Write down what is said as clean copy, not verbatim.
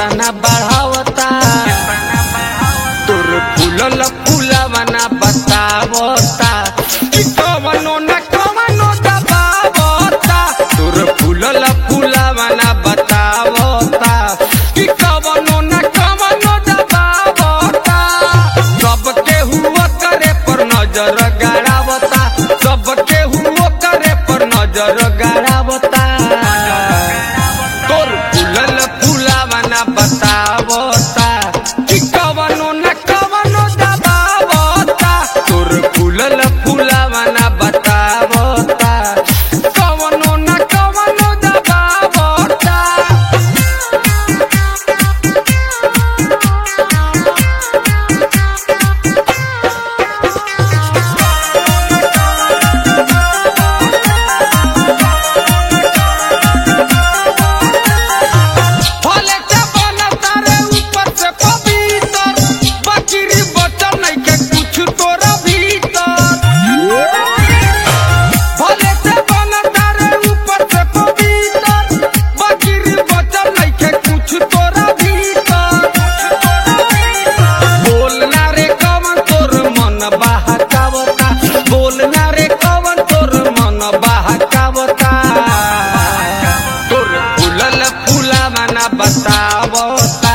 केतना बढ़ावता तोर फूलल फूलवना बतावता कि कवनो न कवनो दबावता तोर फूलल फूलवना बतावता कि कवनो न कवनो दबावता सबके हुआ करे पर नजर गड़ावता सबके हुआ करे पर नजर गड़ावता तोर फूलल फूलवना बतावता कि कवनो न कवनो दबावता तोर फूलल फूलवना बतावता कवनो न कवनो दबावता बोलना रे कवन तोर मन बहकावता तोर फूलल फूलवना बतावता